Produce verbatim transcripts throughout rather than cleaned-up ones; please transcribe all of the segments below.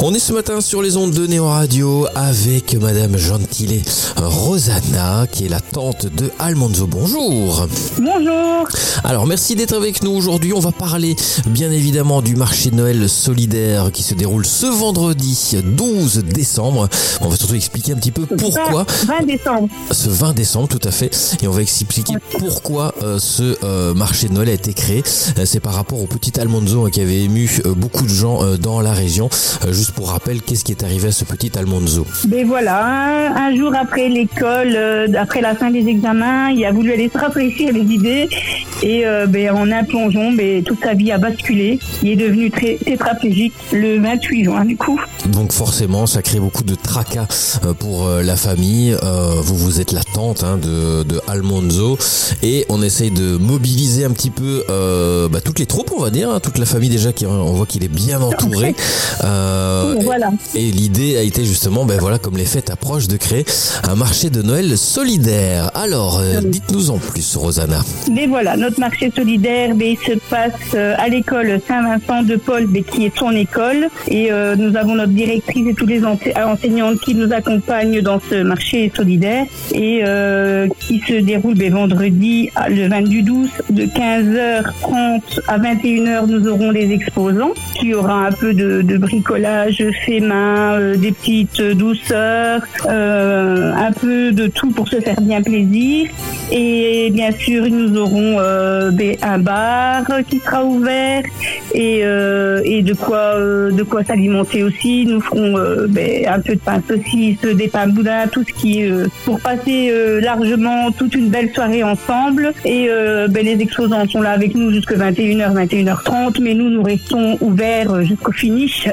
On est ce matin sur les ondes de Néo Radio avec Madame Gentile Rosanna, qui est la tante de Almanzo. Bonjour. Bonjour. Alors, merci d'être avec nous aujourd'hui. On va parler bien évidemment du marché de Noël solidaire qui se déroule ce vendredi douze décembre. On va surtout expliquer un petit peu pourquoi. vingt décembre. Ce vingt décembre, tout à fait. Et on va expliquer pourquoi euh, ce euh, marché de Noël a été créé. Euh, c'est par rapport au petit Almanzo hein, qui avait ému euh, beaucoup de gens euh, dans la région. Euh, juste pour rappel, qu'est-ce qui est arrivé à ce petit Almanzo? Ben voilà, un, un jour après l'école, euh, après la fin des examens, il a voulu aller se rafraîchir les idées et euh, ben, en un plongeon, ben, toute sa vie a basculé. Il est devenu très tétraplégique le vingt-huit juin du coup. Donc forcément, ça crée beaucoup de tracas euh, pour euh, la famille. Euh, vous, vous êtes la tante hein, de, de Almanzo et on essaye de mobiliser un petit peu euh, bah, toutes les troupes, on va dire, hein, toute la famille déjà, qui, on voit qu'il est bien entouré. Euh, voilà. Et, et l'idée a été justement, ben voilà, comme les fêtes approchent, de créer un marché de Noël solidaire. Alors, euh, dites-nous en plus, Rosanna. Mais voilà, notre marché solidaire, ben, il se passe euh, à l'école Saint-Vincent de Paul, ben, qui est son école, et euh, nous avons notre directrice et tous les enseignantes qui nous accompagnent dans ce marché solidaire et euh, qui se déroule ben, vendredi le vingt-deux douze de quinze heures trente à vingt et une heures. Nous aurons les exposants qui aura un peu de, de bricolage fait main, euh, des petites douceurs, euh, un peu de tout pour se faire bien plaisir. Et bien sûr, nous aurons euh, ben, un bar qui sera ouvert et, euh, et de quoi euh, de quoi s'alimenter aussi. Nous ferons euh, ben, un peu de pain saucisse, des pains boudins, tout ce qui est euh, pour passer euh, largement toute une belle soirée ensemble. Et euh, ben, les exposants sont là avec nous jusqu'à vingt et une heures, vingt et une heures trente, mais nous, nous restons ouverts jusqu'au finish.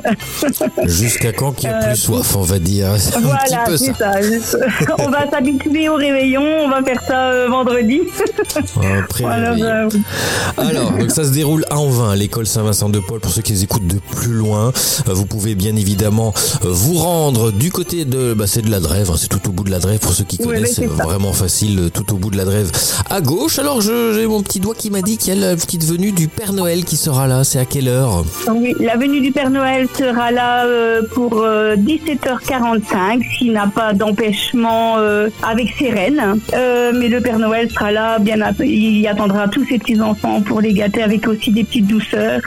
Jusqu'à quand qu'il n'y a plus euh, soif, on va dire. C'est un voilà, petit peu c'est ça. ça. Juste, on va s'habituer au réveillon, on va faire ça euh, vendredi. Après, voilà, bah, oui. Alors, donc ça se déroule à Anvin, l'école Saint-Vincent de Paul, pour ceux qui les écoutent de plus loin. Euh, vous pouvez bien évidemment euh, vous rendre du côté de, bah, c'est de la Drève, hein, c'est tout au bout de la Drève, pour ceux qui Oui, connaissent, c'est vraiment facile, tout au bout de la Drève à gauche. Alors, je, j'ai mon petit doigt qui m'a dit qu'il y a la petite venue du Père Noël qui sera là. C'est à quelle heure? Oui, la venue du Père Noël sera là euh, pour euh, dix-sept heures quarante-cinq, s'il n'a pas d'empêchement euh, avec ses reines. Euh, mais le Père Noël sera là, bien, il y attendra tous ses petits-enfants pour les gâter avec aussi des petites douceurs.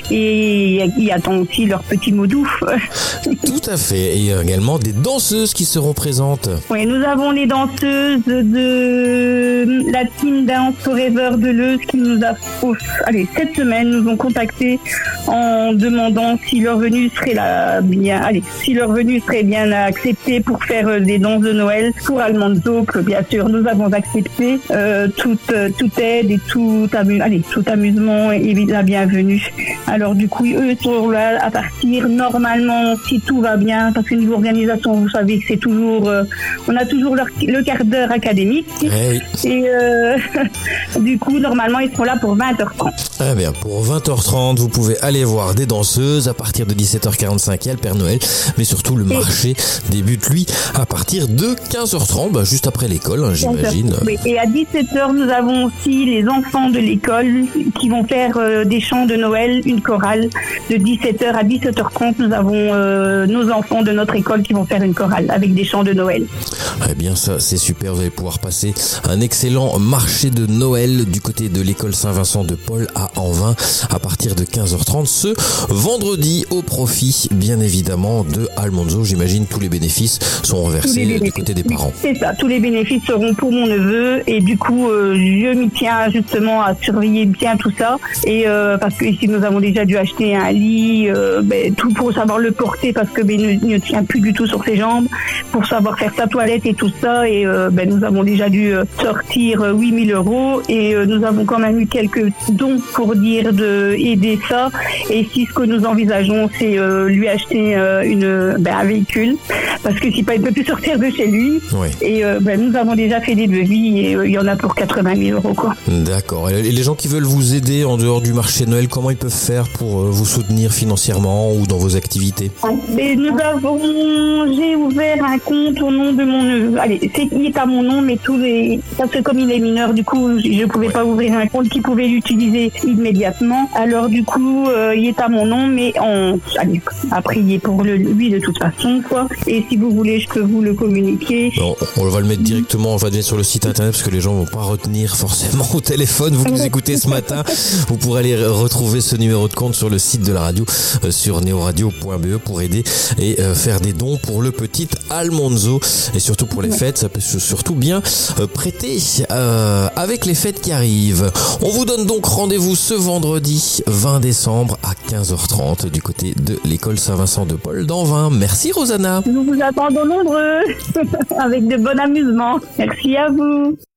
Et il attend aussi leurs petits mots doux. Tout à fait. Et il y a également des danseuses qui seront présentes. Oui, nous avons les danseuses de la team Dance Forever de Leuze qui nous a, oh, allez, cette semaine, nous ont contactés en demandant si leur venue serait la, bien, allez, si leur venue serait bien acceptée pour faire des danses de Noël pour Almanzo, que bien sûr nous avons accepté. Euh, toute, toute aide et tout, amu- allez, tout amusement est la bienvenue. Alors du coup, eux sont là à partir normalement, si tout va bien, parce que niveau organisation, vous savez que c'est toujours, euh, on a toujours leur, le quart d'heure académique. Hey. Et euh, du coup, normalement, ils seront là pour vingt heures trente. Eh bien, pour vingt heures trente, vous pouvez aller voir des danseuses. À partir de dix-sept heures quarante-cinq, il y a le Père Noël. Mais surtout, le marché débute, lui, à partir de quinze heures trente, bah, juste après l'école, hein, j'imagine. Oui. Et à dix-sept heures, nous avons aussi les enfants de l'école qui vont faire euh, des chants de Noël, une chorale. De dix-sept heures à dix-sept heures trente, nous avons euh, nos enfants de notre école qui vont faire une chorale avec des chants de Noël. Eh bien, ça, c'est super. Vous allez pouvoir passer un excellent marché de Noël du côté de l'école Saint-Vincent de Paul à Anvin à partir de quinze heures trente ce vendredi, au profit, bien évidemment, de Almanzo. J'imagine tous les bénéfices sont reversés du côté des parents. C'est ça. Tous les bénéfices seront pour mon neveu et du coup, euh, je m'y tiens justement à surveiller bien tout ça. Et euh, parce que ici, nous avons déjà dû acheter un lit, euh, ben, tout pour savoir le porter parce que ben, il ne, ne tient plus du tout sur ses jambes, pour savoir faire sa toilette et tout ça. Et euh, ben, nous avons déjà dû euh, sortir euh, huit mille euros et euh, nous avons quand même eu quelques dons pour dire de aider ça. Et si ce que nous envisageons, c'est euh, lui acheter euh, une, ben, un véhicule parce que si pas, il peut plus sortir de chez lui. Oui. Et euh, ben, nous avons déjà fait des devis et euh, il y en a pour quatre-vingt mille euros, quoi. D'accord. Et les gens qui veulent vous aider en dehors du marché de Noël, comment ils peuvent faire pour vous soutenir financièrement ou dans vos activités? Et nous avons, j'ai ouvert un compte au nom de mon neveu. Allez, c'est, il est à mon nom, mais tous les, parce que comme il est mineur, du coup, je pouvais ouais. pas ouvrir un compte qui pouvait l'utiliser immédiatement. Alors du coup, euh, il est à mon nom, mais on, allez, à prier pour le, lui de toute façon, quoi. Et si vous voulez, je peux vous le communiquer. Non, on va le mettre directement, on va le mettre sur le site internet parce que les gens vont pas retenir forcément au téléphone. Vous qui nous écoutez ce matin, vous pourrez aller retrouver ce numéro de compte sur le site de la radio, euh, sur neoradio point b e pour aider et euh, faire des dons pour le petit Almonzo et surtout pour les fêtes. Ça peut surtout bien euh, prêter euh, avec les fêtes qui arrivent. On vous donne donc rendez-vous ce vendredi vingt décembre à quinze heures trente du côté de l'école Saint-Vincent de Paul d'Anvin. Merci Rosanna. Nous vous attendons nombreux avec de bon amusement. Merci à vous.